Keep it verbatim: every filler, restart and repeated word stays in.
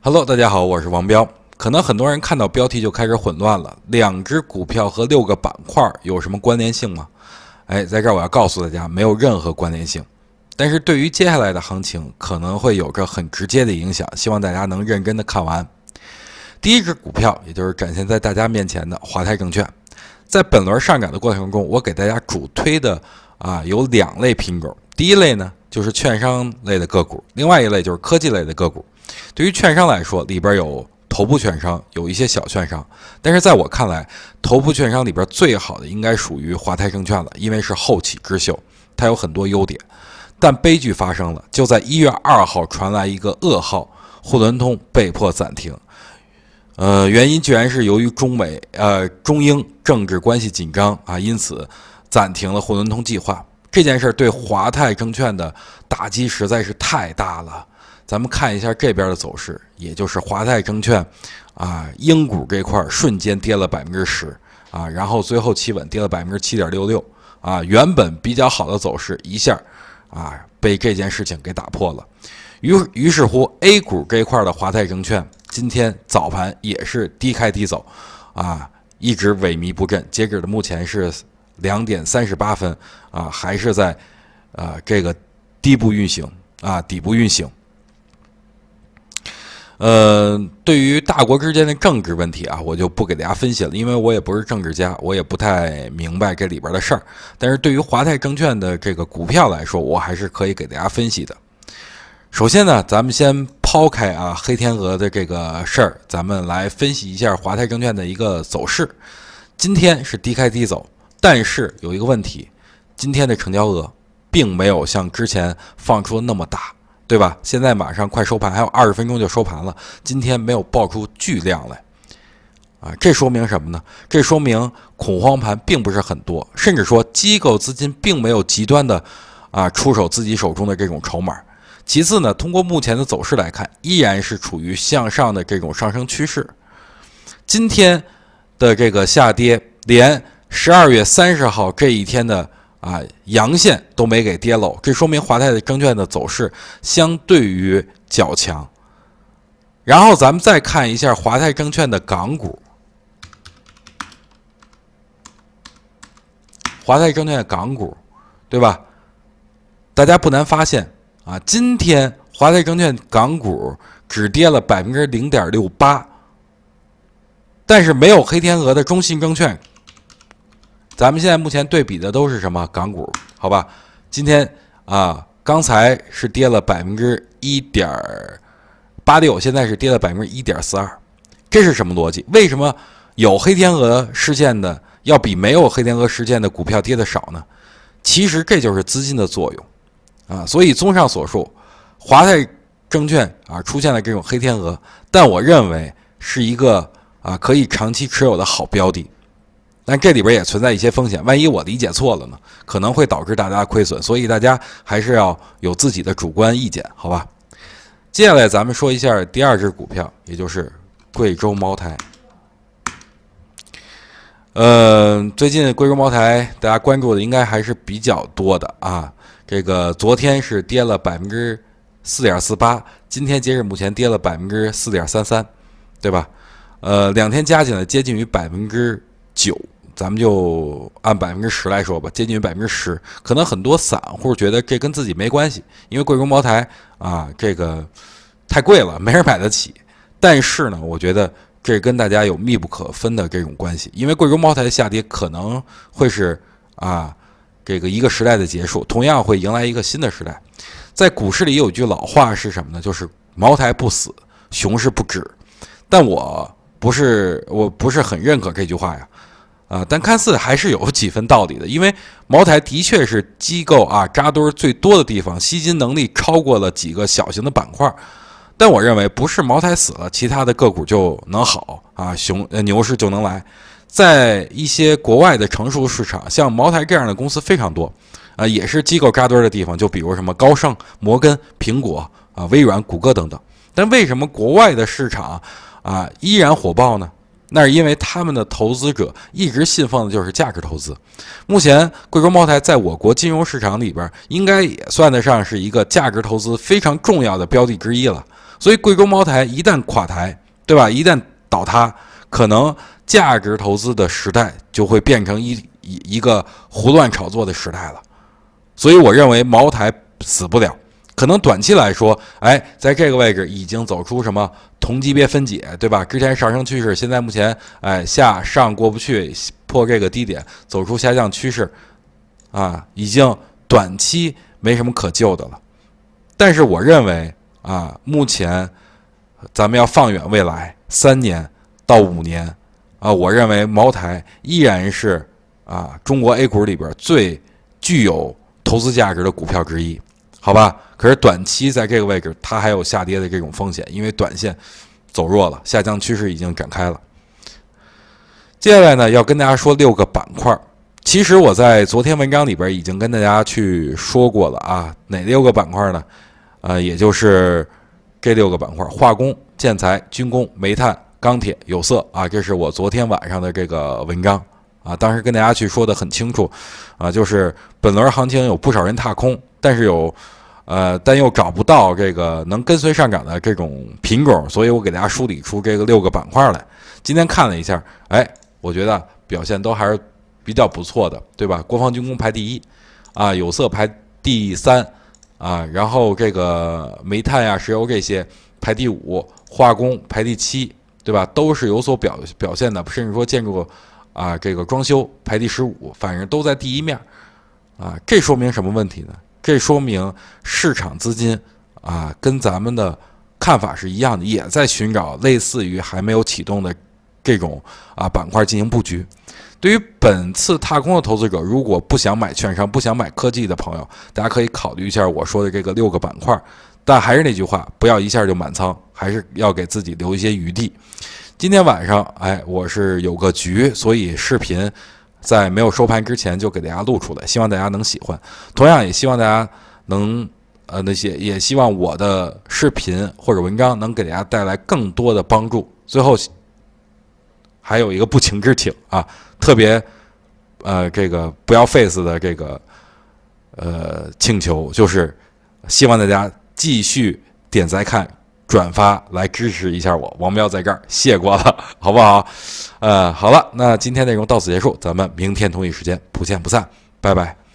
Hello， 大家好，我是王彪。可能很多人看到标题就开始混乱了，两只股票和六个板块有什么关联性吗？哎，在这儿我要告诉大家，没有任何关联性。但是对于接下来的行情，可能会有着很直接的影响，希望大家能认真的看完。第一只股票，也就是展现在大家面前的华泰证券，在本轮上涨的过程中，我给大家主推的啊有两类品种。第一类呢，就是券商类的个股，另外一类就是科技类的个股。对于券商来说，里边有头部券商，有一些小券商，但是在我看来，头部券商里边最好的应该属于华泰证券了，因为是后起之秀，它有很多优点。但悲剧发生了，就在一月二号传来一个噩耗，沪伦通被迫暂停。呃，原因居然是由于中美呃中英政治关系紧张啊，因此暂停了沪伦通计划。这件事对华泰证券的打击实在是太大了。咱们看一下这边的走势，也就是华泰证券啊，英股这块瞬间跌了百分之十啊，然后最后企稳跌了百分之七点六六啊，原本比较好的走势一下啊被这件事情给打破了。于于是乎 ，A 股这块的华泰证券今天早盘也是低开低走啊，一直萎靡不振，截止的目前是两点三十八分啊，还是在啊这个低部运行啊底部运行。呃，对于大国之间的政治问题啊，我就不给大家分析了，因为我也不是政治家，我也不太明白这里边的事儿。但是对于华泰证券的这个股票来说，我还是可以给大家分析的。首先呢，咱们先抛开啊黑天鹅的这个事儿，咱们来分析一下华泰证券的一个走势。今天是低开低走，但是有一个问题，今天的成交额并没有像之前放出的那么大。对吧？现在马上快收盘，还有二十分钟就收盘了。今天没有爆出巨量来，啊，这说明什么呢？这说明恐慌盘并不是很多，甚至说机构资金并没有极端的啊出手自己手中的这种筹码。其次呢，通过目前的走势来看，依然是处于向上的这种上升趋势。今天的这个下跌，连十二月三十号这一天的。啊，阳线都没给跌漏，这说明华泰的证券的走势相对于较强。然后咱们再看一下华泰证券的港股，华泰证券的港股，对吧？大家不难发现啊，今天华泰证券港股只跌了百分之零点六八，但是没有黑天鹅的中信证券。咱们现在目前对比的都是什么港股？好吧，今天啊，刚才是跌了百分之一点八六，现在是跌了百分之一点四二，这是什么逻辑？为什么有黑天鹅事件的要比没有黑天鹅事件的股票跌的少呢？其实这就是资金的作用啊。所以综上所述，华泰证券啊出现了这种黑天鹅，但我认为是一个啊可以长期持有的好标的。但这里边也存在一些风险，万一我理解错了呢，可能会导致大家亏损，所以大家还是要有自己的主观意见，好吧？接下来咱们说一下第二只股票，也就是贵州茅台。呃，最近贵州茅台大家关注的应该还是比较多的啊。这个昨天是跌了百分之四点四八，今天截止目前跌了百分之四点三三，对吧？呃，两天加起来接近于百分之九。咱们就按百分之十来说吧，接近于百分之十。可能很多散户觉得这跟自己没关系，因为贵州茅台啊，这个太贵了，没人买得起。但是呢，我觉得这跟大家有密不可分的这种关系，因为贵州茅台的下跌可能会是啊这个一个时代的结束，同样会迎来一个新的时代。在股市里有一句老话是什么呢？就是茅台不死，熊市不止。但我不是我不是很认可这句话呀。啊、呃，但看似还是有几分道理的，因为茅台的确是机构啊扎堆最多的地方，吸金能力超过了几个小型的板块。但我认为不是茅台死了，其他的个股就能好啊，熊呃牛市就能来。在一些国外的成熟市场，像茅台这样的公司非常多，啊、呃，也是机构扎堆的地方，就比如什么高盛、摩根、苹果啊、微软、谷歌等等。但为什么国外的市场啊依然火爆呢？那是因为他们的投资者一直信奉的就是价值投资。目前贵州茅台在我国金融市场里边，应该也算得上是一个价值投资非常重要的标的之一了。 所以贵州茅台一旦垮台，对吧？一旦倒塌，可能价值投资的时代就会变成一一一个胡乱炒作的时代了。所以我认为茅台死不了，可能短期来说，哎，在这个位置已经走出什么同级别分解，对吧？之前上升趋势，现在目前哎下上过不去，破这个低点，走出下降趋势，啊，已经短期没什么可救的了。但是我认为啊，目前咱们要放远未来三年到五年啊，我认为茅台依然是啊中国 A 股里边最具有投资价值的股票之一，好吧？可是短期在这个位置，它还有下跌的这种风险，因为短线走弱了，下降趋势已经展开了。接下来呢，要跟大家说六个板块。其实我在昨天文章里边已经跟大家去说过了啊，哪六个板块呢？呃，也就是这六个板块：化工、建材、军工、煤炭、钢铁、有色啊。这是我昨天晚上的这个文章啊，当时跟大家去说的很清楚啊，就是本轮行情有不少人踏空，但是有呃，但又找不到这个能跟随上涨的这种品种，所以我给大家梳理出这个六个板块来。今天看了一下，哎，我觉得表现都还是比较不错的，对吧？国防军工排第一，啊，有色排第三，啊，然后这个煤炭呀、石油这些排第五，化工排第七，对吧？都是有所表表现的，甚至说建筑啊，这个装修排第十五，反正都在第一面，啊，这说明什么问题呢？这说明市场资金啊，跟咱们的看法是一样的，也在寻找类似于还没有启动的这种啊板块进行布局。对于本次踏空的投资者，如果不想买券商、不想买科技的朋友，大家可以考虑一下我说的这个六个板块。但还是那句话，不要一下就满仓，还是要给自己留一些余地。今天晚上，哎，我是有个局，所以视频在没有收盘之前就给大家录出来，希望大家能喜欢。同样也希望大家能呃那些，也希望我的视频或者文章能给大家带来更多的帮助。最后还有一个不情之请啊，特别呃这个不要 face 的这个呃请求，就是希望大家继续点赞看转发来支持一下我，王彪在这儿谢过了，好不好？呃，好了，那今天内容到此结束，咱们明天同一时间不见不散，拜拜。